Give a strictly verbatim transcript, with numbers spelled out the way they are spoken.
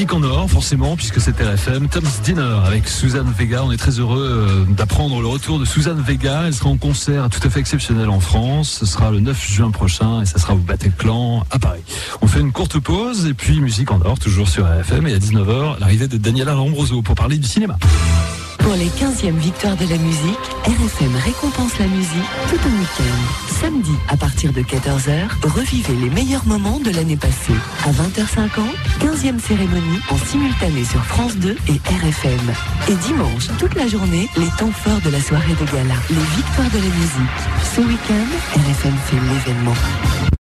musique en or, forcément, puisque c'est R F M. Tom's Dinner avec Suzanne Vega. On est très heureux d'apprendre le retour de Suzanne Vega. Elle sera en concert tout à fait exceptionnel en France. Ce sera le neuf juin prochain et ça sera au Bataclan à Paris. On fait une courte pause et puis musique en or, toujours sur R F M. Et à dix-neuf heures, l'arrivée de Daniela Lombroso pour parler du cinéma. Pour les quinzièmes Victoires de la musique, R F M récompense la musique tout un week-end. Samedi, à partir de quatorze heures, revivez les meilleurs moments de l'année passée. À vingt heures cinquante, quinzième cérémonie en simultané sur France deux et R F M. Et dimanche, toute la journée, les temps forts de la soirée de gala, les Victoires de la musique. Ce week-end, R F M fait l'événement.